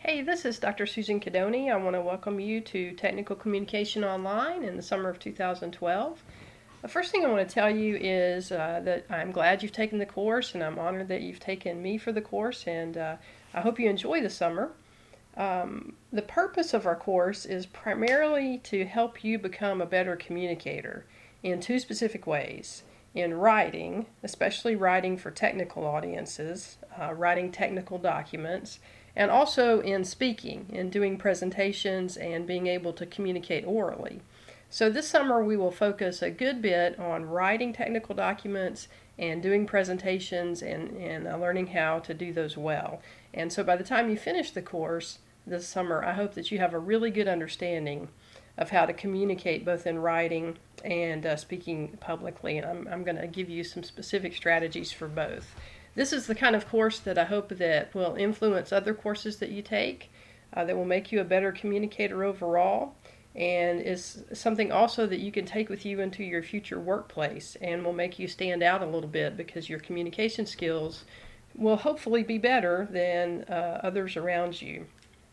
Hey, this is Dr. Susan Cadoni. I want to welcome you to Technical Communication Online in the summer of 2012. The first thing I want to tell you is that I'm glad you've taken the course, and I'm honored that you've taken me for the course, and I hope you enjoy the summer. The purpose of our course is primarily to help you become a better communicator in two specific ways. In writing, especially writing for technical audiences, writing technical documents, and also in speaking, in doing presentations and being able to communicate orally. So this summer we will focus a good bit on writing technical documents and doing presentations and learning how to do those well. And so by the time you finish the course this summer, I hope that you have a really good understanding of how to communicate both in writing and speaking publicly. And I'm going to give you some specific strategies for both. This is the kind of course that I hope that will influence other courses that you take, that will make you a better communicator overall, and is something also that you can take with you into your future workplace and will make you stand out a little bit because your communication skills will hopefully be better than others around you.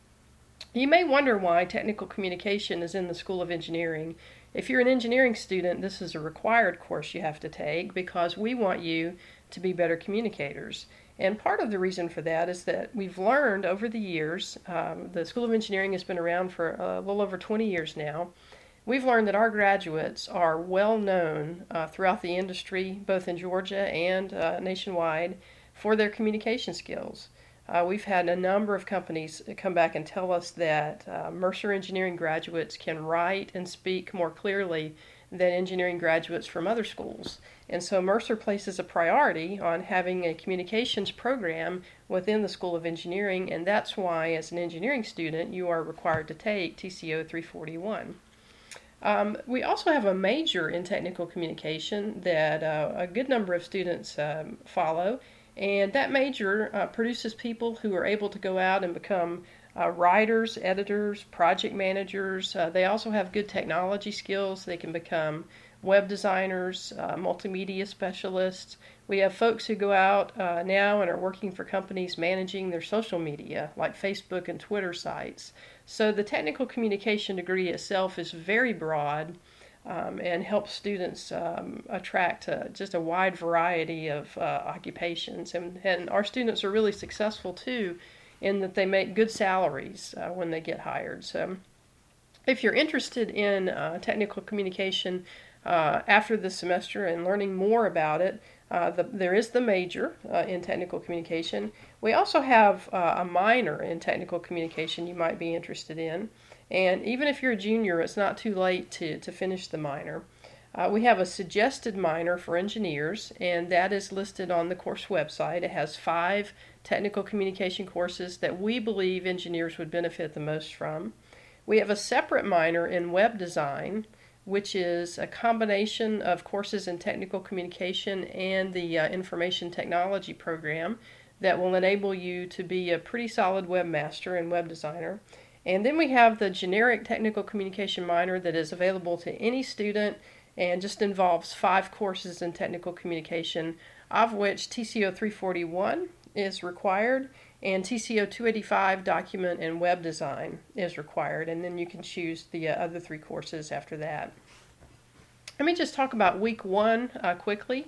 You may wonder why technical communication is in the School of Engineering. If you're an engineering student, this is a required course you have to take because we want you to be better communicators. And part of the reason for that is that we've learned over the years, the School of Engineering has been around for a little over 20 years now. We've learned that our graduates are well known throughout the industry, both in Georgia and nationwide, for their communication skills. We've had a number of companies come back and tell us that Mercer Engineering graduates can write and speak more clearly than engineering graduates from other schools. And so Mercer places a priority on having a communications program within the School of Engineering, and that's why as an engineering student you are required to take TCO 341. We also have a major in technical communication that a good number of students follow, and that major produces people who are able to go out and become writers, editors, project managers. They also have good technology skills. They can become web designers, multimedia specialists. We have folks who go out now and are working for companies managing their social media, like Facebook and Twitter sites. So the technical communication degree itself is very broad and helps students attract just a wide variety of occupations. And our students are really successful too in that they make good salaries when they get hired. So if you're interested in technical communication after this semester and learning more about it, there is the major in technical communication. We also have a minor in technical communication you might be interested in. And even if you're a junior, it's not too late to finish the minor. We have a suggested minor for engineers, and that is listed on the course website. It has 5 technical communication courses that we believe engineers would benefit the most from. We have a separate minor in web design, which is a combination of courses in technical communication and the information technology program that will enable you to be a pretty solid webmaster and web designer. And then we have the generic technical communication minor that is available to any student and just involves 5 courses in technical communication, of which TCO 341 is required and TCO 285 document and web design is required, and then you can choose the other 3 courses after that. Let me just talk about week 1 quickly.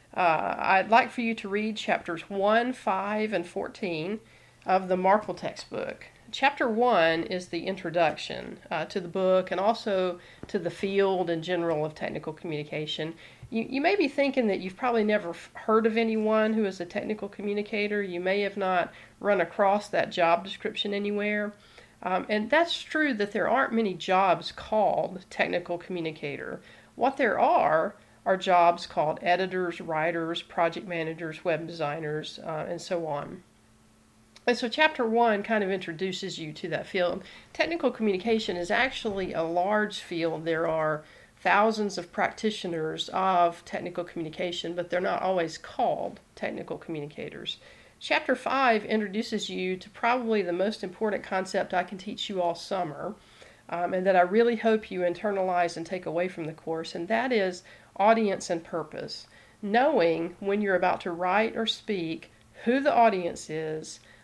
I'd like for you to read chapters 1, 5, and 14 of the Markle textbook. Chapter 1 is the introduction to the book and also to the field in general of technical communication. You may be thinking that you've probably never heard of anyone who is a technical communicator. You may have not run across that job description anywhere. And that's true that there aren't many jobs called technical communicator. What there are jobs called editors, writers, project managers, web designers, and so on. And so chapter 1 kind of introduces you to that field. Technical communication is actually a large field. There are thousands of practitioners of technical communication, but they're not always called technical communicators. Chapter 5 introduces you to probably the most important concept I can teach you all summer, and that I really hope you internalize and take away from the course, and that is audience and purpose. Knowing when you're about to write or speak who the audience is,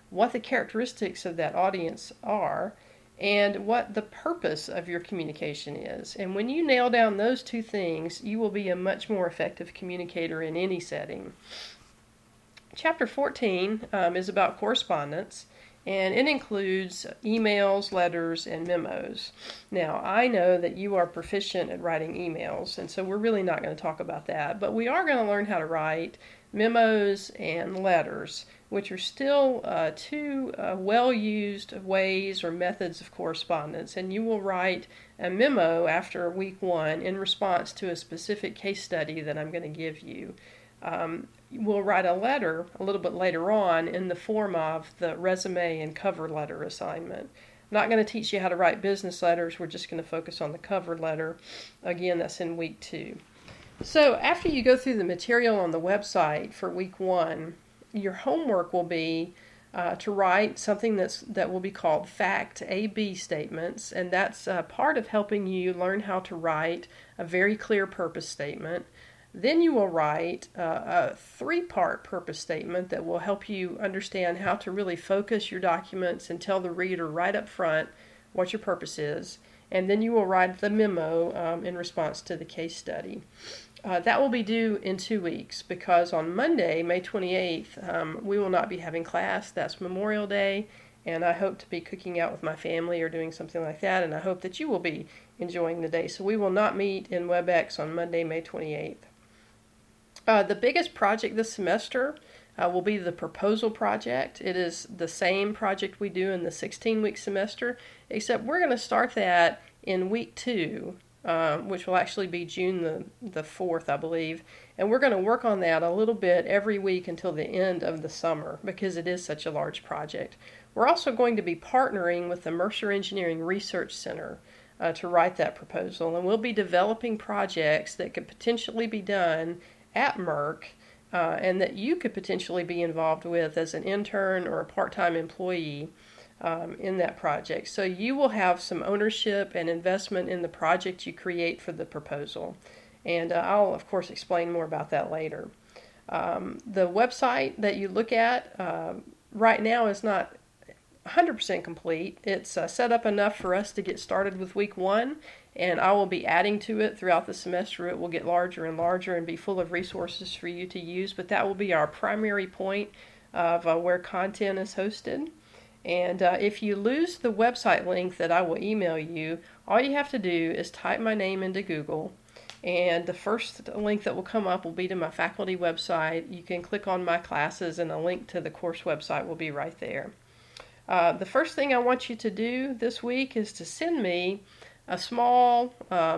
what the characteristics of that audience are, and what the purpose of your communication is. And when you nail down those two things, you will be a much more effective communicator in any setting. Chapter 14 is about correspondence, and it includes emails, letters, and memos. Now, I know that you are proficient at writing emails, and so we're really not going to talk about that, but we are going to learn how to write memos and letters, which are still two well-used ways or methods of correspondence. And you will write a memo after week 1 in response to a specific case study that I'm going to give you. We'll write a letter a little bit later on in the form of the resume and cover letter assignment. I'm not going to teach you how to write business letters. We're just going to focus on the cover letter. Again, that's in week 2. So after you go through the material on the website for week 1, your homework will be to write something that will be called Fact A-B statements, and that's part of helping you learn how to write a very clear purpose statement. Then you will write a 3-part purpose statement that will help you understand how to really focus your documents and tell the reader right up front what your purpose is. And then you will write the memo in response to the case study. That will be due in 2 weeks, because on Monday, May 28th, we will not be having class. That's Memorial Day, and I hope to be cooking out with my family or doing something like that, and I hope that you will be enjoying the day. So we will not meet in WebEx on Monday, May 28th. The biggest project this semester will be the proposal project. It is the same project we do in the 16-week semester, except we're going to start that in week 2. Which will actually be June the 4th, I believe. And we're going to work on that a little bit every week until the end of the summer, because it is such a large project. We're also going to be partnering with the Mercer Engineering Research Center to write that proposal. And we'll be developing projects that could potentially be done at Merck and that you could potentially be involved with as an intern or a part-time employee in that project. So you will have some ownership and investment in the project you create for the proposal. And I'll, of course, explain more about that later. The website that you look at right now is not 100% complete. It's set up enough for us to get started with week 1, and I will be adding to it throughout the semester. It will get larger and larger and be full of resources for you to use, but that will be our primary point of where content is hosted. And if you lose the website link that I will email you, all you have to do is type my name into Google, and the first link that will come up will be to my faculty website. You can click on my classes, and a link to the course website will be right there. The first thing I want you to do this week is to send me a small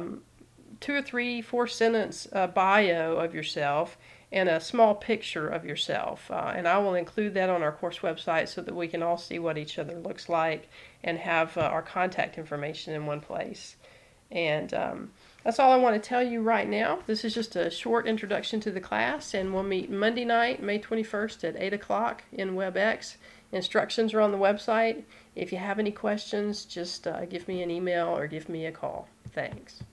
2 or 3, 4 sentence bio of yourself and a small picture of yourself. And I will include that on our course website so that we can all see what each other looks like and have our contact information in one place. And that's all I want to tell you right now. This is just a short introduction to the class, and we'll meet Monday night, May 21st at 8 o'clock in WebEx. Instructions are on the website. If you have any questions, just give me an email or give me a call. Thanks.